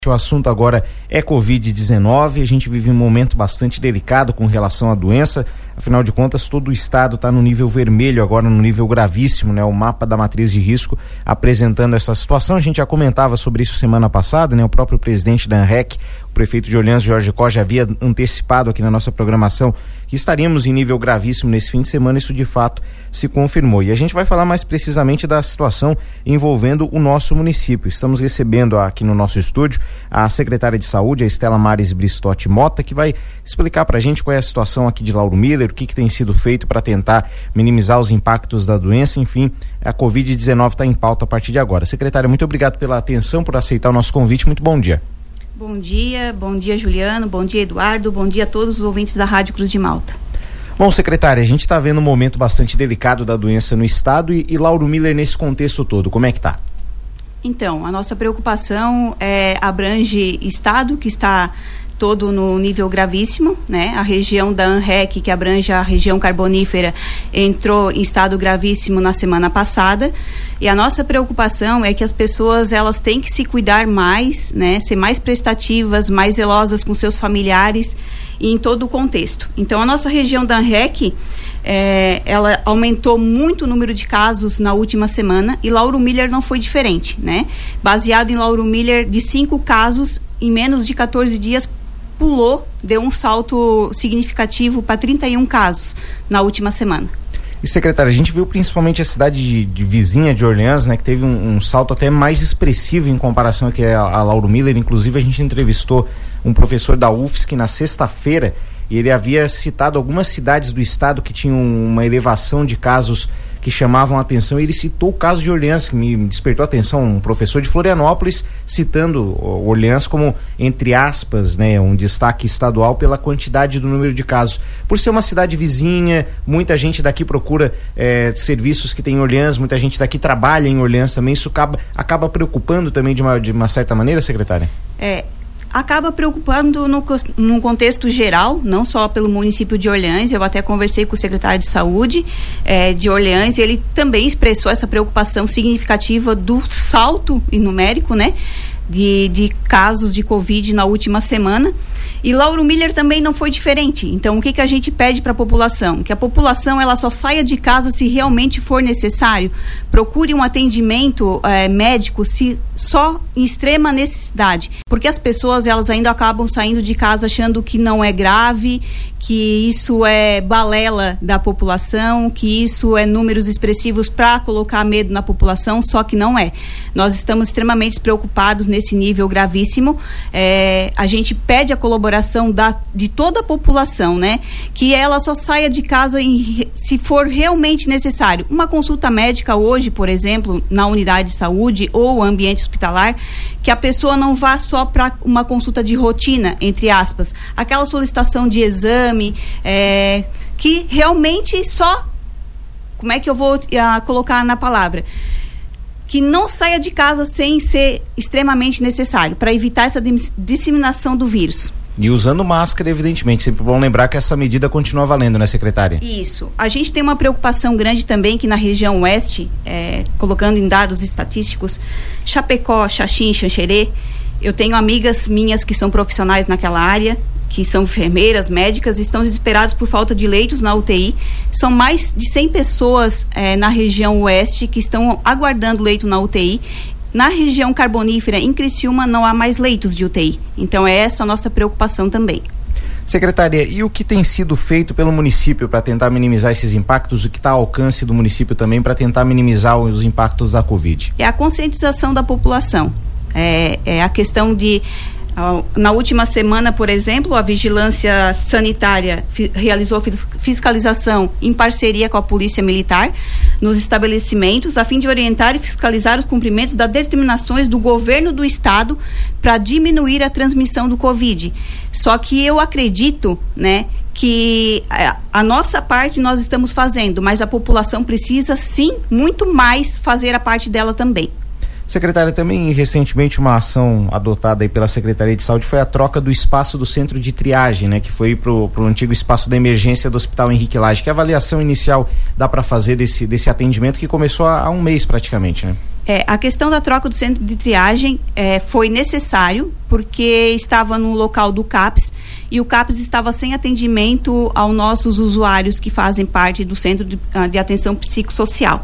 O assunto agora é Covid-19, a gente vive um momento bastante delicado com relação à doença, afinal de contas todo o estado está no nível vermelho agora, no nível gravíssimo, né? O mapa da matriz de risco apresentando essa situação. A gente já comentava sobre isso semana passada, né? O próprio presidente da ANREC, o prefeito de Orleans, Jorge Costa, já havia antecipado aqui na nossa programação que estaríamos em nível gravíssimo nesse fim de semana, isso de fato se confirmou. E a gente vai falar mais precisamente da situação envolvendo o nosso município. Estamos recebendo aqui no nosso estúdio a secretária de Saúde, a Estela Maris Bristotti Mota, que vai explicar pra gente qual é a situação aqui de Lauro Miller, o que tem sido feito para tentar minimizar os impactos da doença. Enfim, a Covid-19 está em pauta a partir de agora. Secretária, muito obrigado pela atenção, por aceitar o nosso convite. Muito bom dia. Bom dia Juliano, bom dia Eduardo, bom dia a todos os ouvintes da Rádio Cruz de Malta. Bom, secretária, a gente está vendo um momento bastante delicado da doença no estado e Lauro Miller nesse contexto todo, como é que está? Então, a nossa preocupação abrange estado, que está todo no nível gravíssimo, né? A região da ANREC, que abrange a região carbonífera, entrou em estado gravíssimo na semana passada, e a nossa preocupação é que as pessoas, elas têm que se cuidar mais, né? Ser mais prestativas, mais zelosas com seus familiares e em todo o contexto. Então, a nossa região da ANREC, ela aumentou muito o número de casos na última semana, e Lauro Miller não foi diferente, né? Baseado em Lauro Miller, de 5 casos, em menos de 14 dias, deu um salto significativo para 31 casos na última semana. E secretária, a gente viu principalmente a cidade de vizinha de Orleans, né, que teve um salto até mais expressivo em comparação aqui a Lauro Miller. Inclusive a gente entrevistou um professor da UFSC na sexta-feira e ele havia citado algumas cidades do estado que tinham uma elevação de casos que chamavam a atenção. Ele citou o caso de Orleans, que me despertou a atenção, um professor de Florianópolis citando Orleans como, entre aspas, né, um destaque estadual pela quantidade do número de casos. Por ser uma cidade vizinha, muita gente daqui procura serviços que tem em Orleans, muita gente daqui trabalha em Orleans também, isso acaba preocupando também de uma certa maneira, secretária? Acaba preocupando no contexto geral, não só pelo município de Orleans. Eu até conversei com o secretário de Saúde de Orleans, e ele também expressou essa preocupação significativa do salto numérico, né, de casos de Covid na última semana. E Lauro Miller também não foi diferente. Então, o que a gente pede para a população? Que a população, ela só saia de casa se realmente for necessário. Procure um atendimento médico se só em extrema necessidade. Porque as pessoas, elas ainda acabam saindo de casa achando que não é grave, que isso é balela da população, que isso é números expressivos para colocar medo na população, só que não é. Nós estamos extremamente preocupados nesse nível gravíssimo. A gente pede a colaboração de toda a população, né? Que ela só saia de casa se for realmente necessário. Uma consulta médica hoje, por exemplo, na unidade de saúde ou ambiente hospitalar, que a pessoa não vá só para uma consulta de rotina, entre aspas, aquela solicitação de exame, que realmente só, como é que eu vou colocar na palavra? Que não saia de casa sem ser extremamente necessário, para evitar essa disseminação do vírus. E usando máscara, evidentemente. Sempre bom lembrar que essa medida continua valendo, né, secretária? Isso. A gente tem uma preocupação grande também que na região oeste, colocando em dados estatísticos, Chapecó, Xaxim, Xanxerê, eu tenho amigas minhas que são profissionais naquela área, que são enfermeiras, médicas, e estão desesperados por falta de leitos na UTI. São mais de 100 pessoas na região oeste que estão aguardando leito na UTI. Na região carbonífera, em Criciúma, não há mais leitos de UTI. Então, é essa a nossa preocupação também. Secretária, e o que tem sido feito pelo município para tentar minimizar esses impactos? O que está ao alcance do município também para tentar minimizar os impactos da Covid? É a conscientização da população. É a questão de... Na última semana, por exemplo, a Vigilância Sanitária realizou fiscalização em parceria com a Polícia Militar nos estabelecimentos, a fim de orientar e fiscalizar os cumprimentos das determinações do governo do estado para diminuir a transmissão do Covid. Só que eu acredito, né, que a nossa parte nós estamos fazendo, mas a população precisa sim, muito mais, fazer a parte dela também. Secretária, também recentemente uma ação adotada aí pela Secretaria de Saúde foi a troca do espaço do centro de triagem, né, que foi pro antigo espaço da emergência do Hospital Henrique Lage. Que avaliação inicial dá para fazer desse atendimento que começou há um mês praticamente, né? A questão da troca do centro de triagem foi necessário porque estava no local do CAPS e o CAPS estava sem atendimento aos nossos usuários que fazem parte do Centro de Atenção Psicossocial.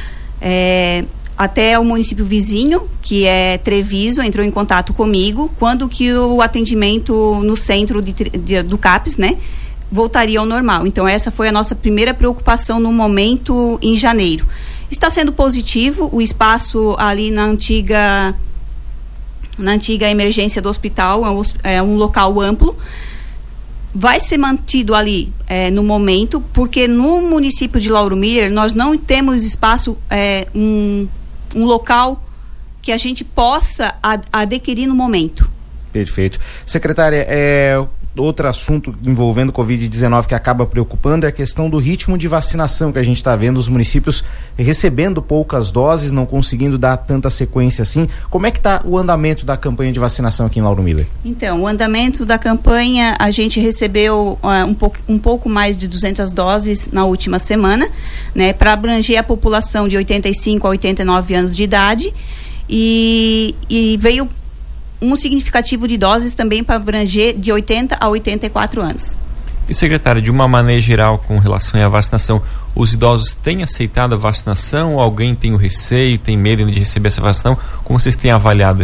Até o município vizinho, que é Treviso, entrou em contato comigo quando que o atendimento no centro do CAPS, né, voltaria ao normal. Então essa foi a nossa primeira preocupação no momento em janeiro. Está sendo positivo, o espaço ali na antiga emergência do hospital é um local amplo, vai ser mantido ali no momento, porque no município de Lauro Miller nós não temos espaço, um local que a gente possa adquirir no momento. Perfeito. Secretária, outro assunto envolvendo Covid-19 que acaba preocupando é a questão do ritmo de vacinação que a gente está vendo, os municípios recebendo poucas doses, não conseguindo dar tanta sequência assim. Como é que está o andamento da campanha de vacinação aqui em Lauro Miller? Então, o andamento da campanha, a gente recebeu um pouco mais de 200 doses na última semana, né, para abranger a população de 85 a 89 anos de idade e veio um significativo de doses também para abranger de 80 a 84 anos. E, secretária, de uma maneira geral, com relação à vacinação, os idosos têm aceitado a vacinação ou alguém tem o receio, tem medo de receber essa vacinação? Como vocês têm avaliado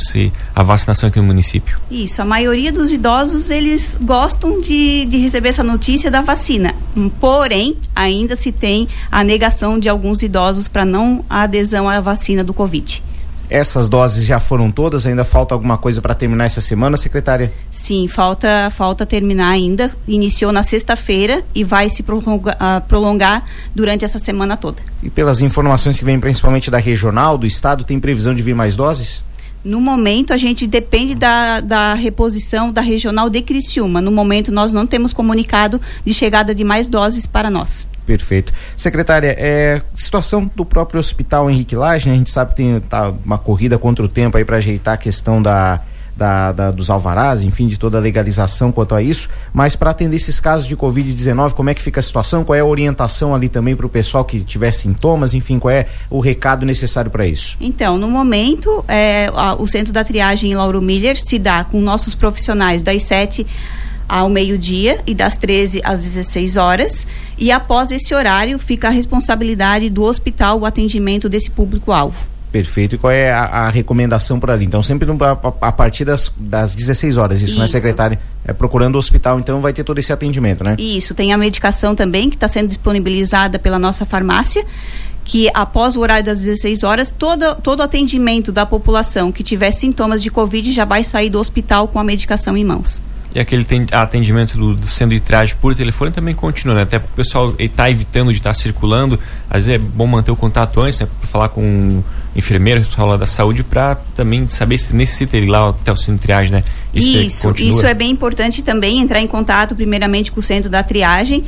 a vacinação aqui no município? Isso, a maioria dos idosos, eles gostam de receber essa notícia da vacina. Porém, ainda se tem a negação de alguns idosos para não a adesão à vacina do Covid. Essas doses já foram todas? Ainda falta alguma coisa para terminar essa semana, secretária? Sim, falta terminar ainda. Iniciou na sexta-feira e vai se prolongar durante essa semana toda. E pelas informações que vêm principalmente da regional, do estado, tem previsão de vir mais doses? No momento, a gente depende da reposição da regional de Criciúma. No momento, nós não temos comunicado de chegada de mais doses para nós. Perfeito. Secretária, situação do próprio hospital Henrique Lage, né? A gente sabe que tá uma corrida contra o tempo aí para ajeitar a questão dos alvarás, enfim, de toda a legalização quanto a isso, mas para atender esses casos de Covid-19, como é que fica a situação? Qual é a orientação ali também para o pessoal que tiver sintomas, enfim, qual é o recado necessário para isso? Então, no momento, o centro da triagem em Lauro Miller se dá com nossos profissionais das 7 ao meio-dia e das 13 às 16 horas, e após esse horário fica a responsabilidade do hospital o atendimento desse público-alvo. Perfeito. E qual é a recomendação por ali? Então, sempre a partir das 16 horas, isso, né, secretária? Procurando o hospital, então vai ter todo esse atendimento, né? Isso, tem a medicação também que está sendo disponibilizada pela nossa farmácia, que após o horário das 16 horas, todo atendimento da população que tiver sintomas de Covid já vai sair do hospital com a medicação em mãos. E aquele atendimento do centro de triagem por telefone também continua, né? Até porque o pessoal está evitando de estar circulando. Às vezes é bom manter o contato antes, né? Para falar com um enfermeiro, pessoal lá da saúde, para também saber se necessita ir lá até o centro de triagem, né? Isso é bem importante também, entrar em contato primeiramente com o centro da triagem.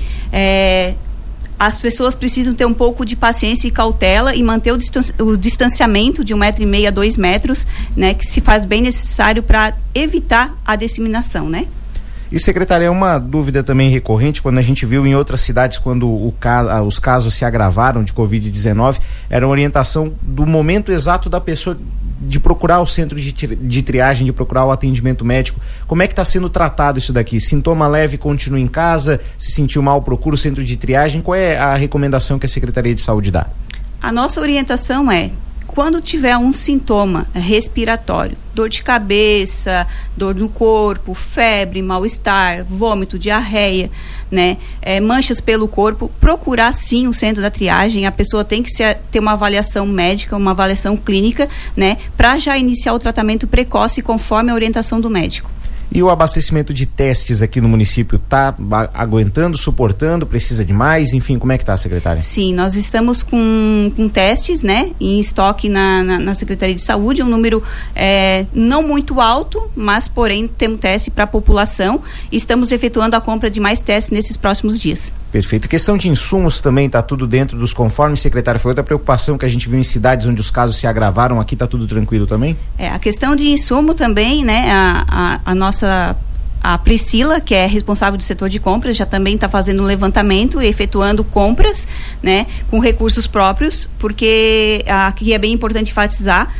As pessoas precisam ter um pouco de paciência e cautela e manter o distanciamento de 1,5 m a 2 metros, né, que se faz bem necessário para evitar a disseminação, né? E, secretária, é uma dúvida também recorrente, quando a gente viu em outras cidades, quando os casos se agravaram de Covid-19, era uma orientação do momento exato da pessoa de procurar o centro de triagem, de procurar o atendimento médico. Como é que está sendo tratado isso daqui? Sintoma leve, continua em casa? Se sentiu mal, procura o centro de triagem? Qual é a recomendação que a Secretaria de Saúde dá? A nossa orientação é: quando tiver um sintoma respiratório, dor de cabeça, dor no corpo, febre, mal-estar, vômito, diarreia, né, manchas pelo corpo, procurar sim o centro da triagem. A pessoa tem que ter uma avaliação médica, uma avaliação clínica, né, para já iniciar o tratamento precoce conforme a orientação do médico. E o abastecimento de testes aqui no município está aguentando, suportando, precisa de mais? Enfim, como é que está, secretária? Sim, nós estamos com testes, né, em estoque na Secretaria de Saúde, um número não muito alto, mas porém temos teste para a população e estamos efetuando a compra de mais testes nesses próximos dias. Perfeito. Questão de insumos também, está tudo dentro dos conformes, secretária? Foi outra preocupação que a gente viu em cidades onde os casos se agravaram, aqui está tudo tranquilo também? A questão de insumo também, né, a nossa A Priscila, que é responsável do setor de compras, já também está fazendo um levantamento e efetuando compras, né, com recursos próprios, porque aqui é bem importante enfatizar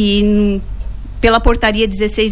que pela portaria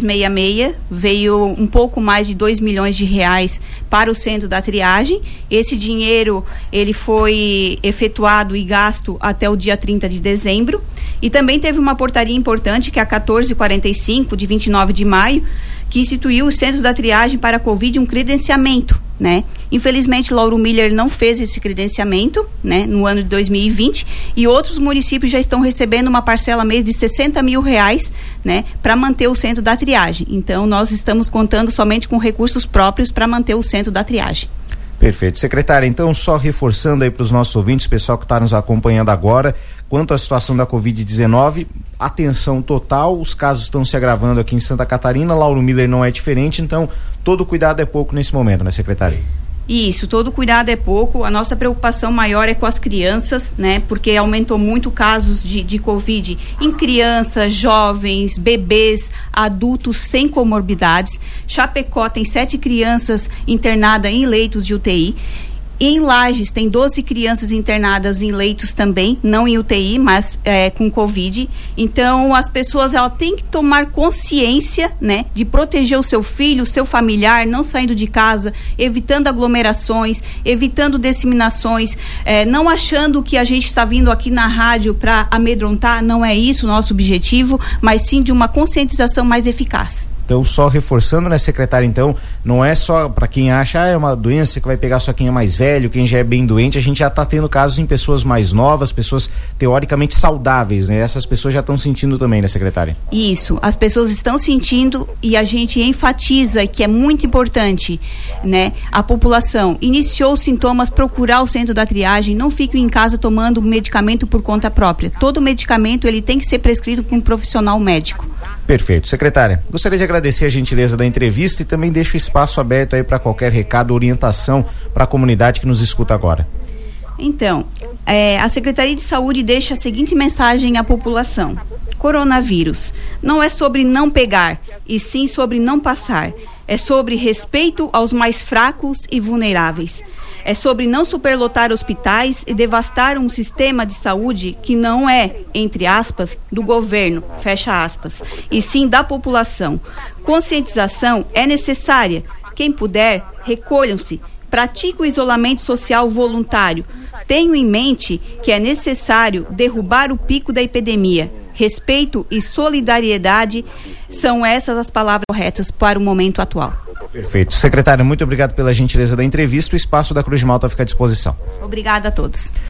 1666 veio um pouco mais de 2 milhões de reais para o centro da triagem. Esse dinheiro ele foi efetuado e gasto até o dia 30 de dezembro. E também teve uma portaria importante, que é a 1445, de 29 de maio, que instituiu os centros da triagem para a Covid um credenciamento, né? Infelizmente, Lauro Miller não fez esse credenciamento, né, no ano de 2020, e outros municípios já estão recebendo uma parcela mês de R$60 mil, né, para manter o centro da triagem. Então, nós estamos contando somente com recursos próprios para manter o centro da triagem. Perfeito. Secretária, então, só reforçando aí para os nossos ouvintes, pessoal que está nos acompanhando agora, quanto à situação da Covid-19, atenção total, os casos estão se agravando aqui em Santa Catarina, Lauro Miller não é diferente, então todo cuidado é pouco nesse momento, né, secretária? Isso, todo cuidado é pouco. A nossa preocupação maior é com as crianças, né? Porque aumentou muito casos de Covid em crianças, jovens, bebês, adultos sem comorbidades. Chapecó tem 7 crianças internadas em leitos de UTI. Em Lages tem 12 crianças internadas em leitos também, não em UTI, mas com Covid. Então as pessoas têm que tomar consciência, né, de proteger o seu filho, o seu familiar, não saindo de casa, evitando aglomerações, evitando disseminações, não achando que a gente está vindo aqui na rádio para amedrontar, não é isso o nosso objetivo, mas sim de uma conscientização mais eficaz. Então, só reforçando, né, secretária, então, não é só para quem acha, é uma doença que vai pegar só quem é mais velho, quem já é bem doente, a gente já está tendo casos em pessoas mais novas, pessoas teoricamente saudáveis, né? Essas pessoas já estão sentindo também, né, secretária? Isso, as pessoas estão sentindo e a gente enfatiza que é muito importante, né? A população iniciou os sintomas, procurar o centro da triagem, não fique em casa tomando medicamento por conta própria. Todo medicamento, ele tem que ser prescrito por um profissional médico. Perfeito. Secretária, gostaria de agradecer a gentileza da entrevista e também deixo o espaço aberto aí para qualquer recado, orientação para a comunidade que nos escuta agora. Então, a Secretaria de Saúde deixa a seguinte mensagem à população: coronavírus não é sobre não pegar, e sim sobre não passar. É sobre respeito aos mais fracos e vulneráveis. É sobre não superlotar hospitais e devastar um sistema de saúde que não é, entre aspas, do governo, fecha aspas, e sim da população. Conscientização é necessária. Quem puder, recolham-se. Pratique o isolamento social voluntário. Tenho em mente que é necessário derrubar o pico da epidemia. Respeito e solidariedade são essas as palavras corretas para o momento atual. Perfeito. Secretária, muito obrigado pela gentileza da entrevista. O espaço da Cruz de Malta fica à disposição. Obrigada a todos.